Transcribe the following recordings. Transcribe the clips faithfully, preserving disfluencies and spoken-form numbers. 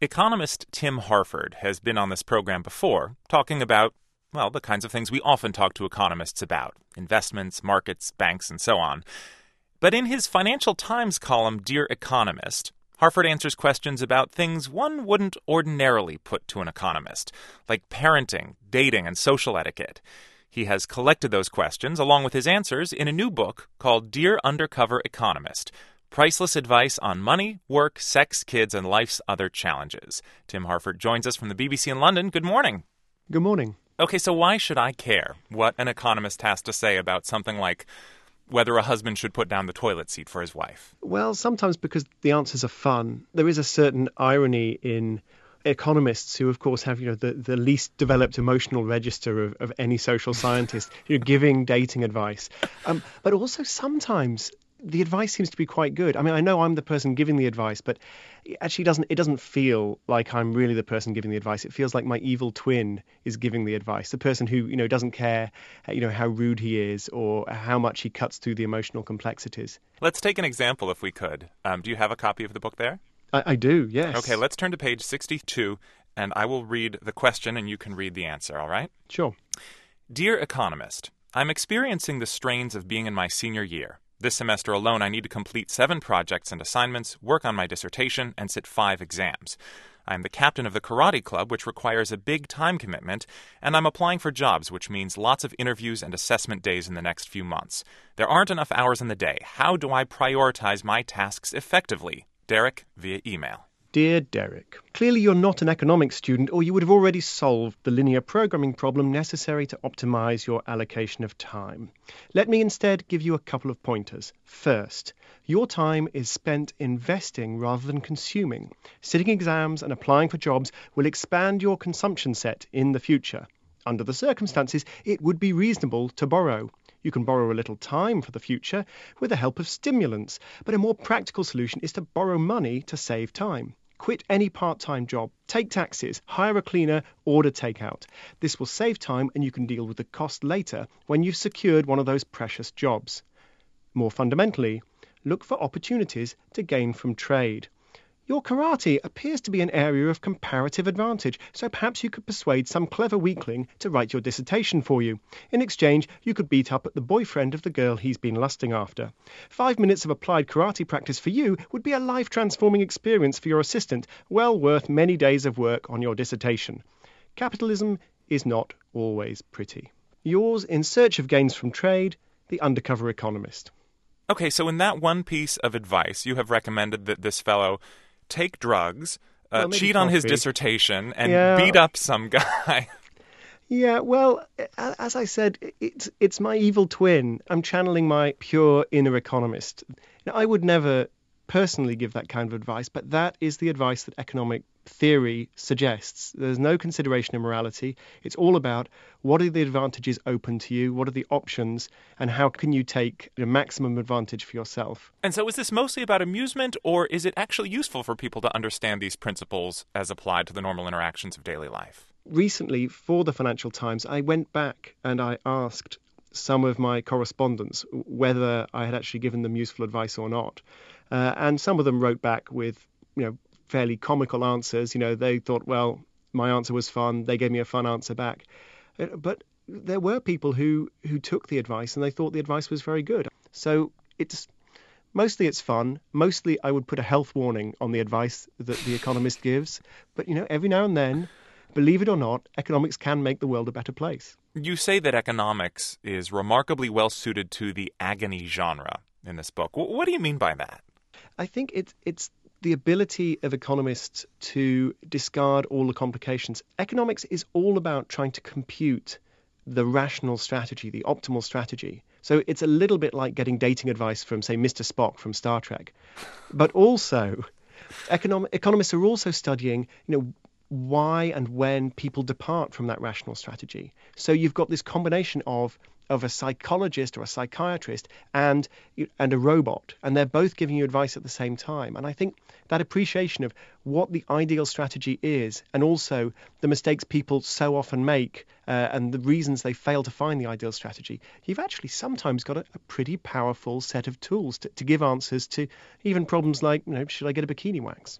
Economist Tim Harford has been on this program before, talking about, well, the kinds of things we often talk to economists about: investments, markets, banks, and so on. But in his Financial Times column, Dear Economist, Harford answers questions about things one wouldn't ordinarily put to an economist, like parenting, dating, and social etiquette. He has collected those questions, along with his answers, in a new book called Dear Undercover Economist: Priceless Advice on Money, Work, Sex, Kids, and Life's Other Challenges. Tim Harford joins us from the B B C in London. Good morning. Good morning. Okay, so why should I care what an economist has to say about something like whether a husband should put down the toilet seat for his wife? Well, sometimes because the answers are fun. There is a certain irony in economists who, of course, have you know the, the least developed emotional register of, of any social scientist, you know, giving dating advice. Um, but also sometimes the advice seems to be quite good. I mean, I know I'm the person giving the advice, but it actually doesn't it doesn't feel like I'm really the person giving the advice. It feels like my evil twin is giving the advice, the person who, you know, doesn't care, you know, how rude he is or how much he cuts through the emotional complexities. Let's take an example if we could. Um, do you have a copy of the book there? I, I do, yes. Okay, let's turn to page sixty-two, and I will read the question and you can read the answer, all right? Sure. Dear Economist, I'm experiencing the strains of being in my senior year. This semester alone, I need to complete seven projects and assignments, work on my dissertation, and sit five exams. I am the captain of the karate club, which requires a big time commitment, and I'm applying for jobs, which means lots of interviews and assessment days in the next few months. There aren't enough hours in the day. How do I prioritize my tasks effectively? Derek, via email. Dear Derek, clearly you're not an economics student, or you would have already solved the linear programming problem necessary to optimize your allocation of time. Let me instead give you a couple of pointers. First, your time is spent investing rather than consuming. Sitting exams and applying for jobs will expand your consumption set in the future. Under the circumstances, it would be reasonable to borrow. You can borrow a little time for the future with the help of stimulants, but a more practical solution is to borrow money to save time. Quit any part-time job, take taxis, hire a cleaner, order takeout. This will save time and you can deal with the cost later when you've secured one of those precious jobs. More fundamentally, look for opportunities to gain from trade. Your karate appears to be an area of comparative advantage, so perhaps you could persuade some clever weakling to write your dissertation for you. In exchange, you could beat up at the boyfriend of the girl he's been lusting after. Five minutes of applied karate practice for you would be a life-transforming experience for your assistant, well worth many days of work on your dissertation. Capitalism is not always pretty. Yours, in search of gains from trade, the Undercover Economist. Okay, so in that one piece of advice, you have recommended that this fellow take drugs, uh, well, cheat on his coffee. dissertation, and yeah. beat up some guy. Yeah, well, as I said, it's it's my evil twin. I'm channeling my pure inner economist. Now, I would never personally give that kind of advice, but that is the advice that economic theory suggests. There's no consideration of morality. It's all about what are the advantages open to you, what are the options, and how can you take the maximum advantage for yourself. And so is this mostly about amusement, or is it actually useful for people to understand these principles as applied to the normal interactions of daily life? Recently, for the Financial Times, I went back and I asked some of my correspondents whether I had actually given them useful advice or not. Uh, and some of them wrote back with, you know, fairly comical answers. You know, they thought, well, my answer was fun. They gave me a fun answer back. Uh, but there were people who, who took the advice and they thought the advice was very good. So it's mostly it's fun. Mostly I would put a health warning on the advice that The Economist gives. But, you know, every now and then, believe it or not, economics can make the world a better place. You say that economics is remarkably well suited to the agony genre in this book. What do you mean by that? I think it's it's the ability of economists to discard all the complications. Economics is all about trying to compute the rational strategy, the optimal strategy. So it's a little bit like getting dating advice from, say, Mister Spock from Star Trek. But also, econom- economists are also studying, you know, why and when people depart from that rational strategy. So you've got this combination of of a psychologist or a psychiatrist and and a robot, and they're both giving you advice at the same time. And I think that appreciation of what the ideal strategy is, and also the mistakes people so often make, uh, and the reasons they fail to find the ideal strategy, you've actually sometimes got a, a pretty powerful set of tools to, to give answers to even problems like, you know, should I get a bikini wax?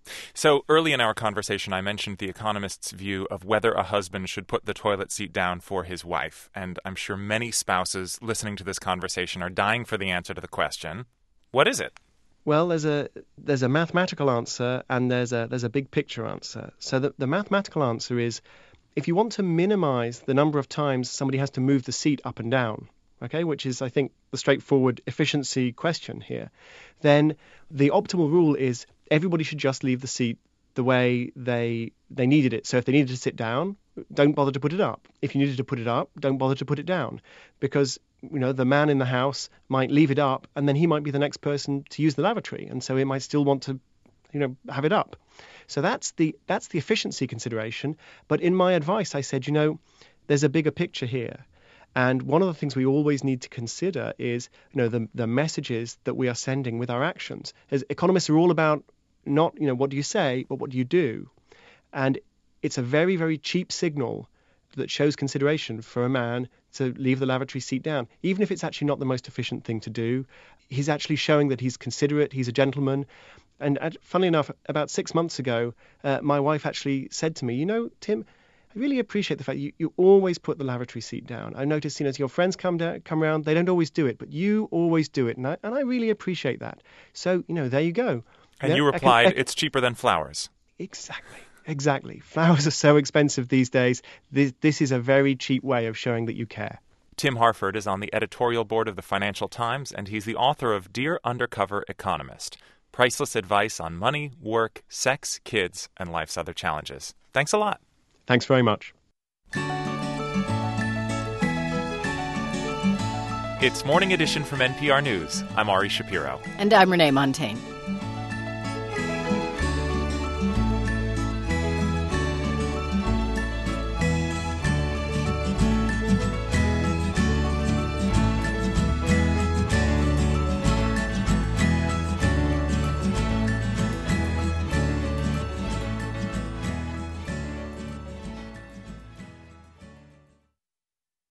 So early in our conversation, I mentioned the economist's view of whether a husband should put the toilet seat down for his wife. And I'm sure many spouses listening to this conversation are dying for the answer to the question, what is it? Well, there's a there's a mathematical answer and there's a there's a big picture answer. So the, the mathematical answer is, if you want to minimize the number of times somebody has to move the seat up and down, okay, which is, I think, the straightforward efficiency question here, then the optimal rule is everybody should just leave the seat the way they they needed it. So if they needed to sit down, don't bother to put it up. If you needed to put it up, don't bother to put it down. Because, you know, the man in the house might leave it up and then he might be the next person to use the lavatory. And so he might still want to, you know, have it up. So that's the that's the efficiency consideration. But in my advice, I said, you know, there's a bigger picture here. And one of the things we always need to consider is, you know, the the messages that we are sending with our actions. As economists are all about not, you know, what do you say, but what do you do? And it's a very, very cheap signal that shows consideration for a man to leave the lavatory seat down. Even if it's actually not the most efficient thing to do, he's actually showing that he's considerate, he's a gentleman. And uh, funnily enough, about six months ago, uh, my wife actually said to me, you know, Tim, I really appreciate the fact you, you always put the lavatory seat down. I noticed, you know, as your friends come down, come around, they don't always do it, but you always do it. And I, and I really appreciate that. So, you know, there you go. And yeah, you replied, I can, I, it's cheaper than flowers. Exactly. Exactly. Flowers are so expensive these days. This, this is a very cheap way of showing that you care. Tim Harford is on the editorial board of the Financial Times, and he's the author of Dear Undercover Economist, priceless advice on money, work, sex, kids, and life's other challenges. Thanks a lot. Thanks very much. It's Morning Edition from N P R News. I'm Ari Shapiro. And I'm Renee Montaigne.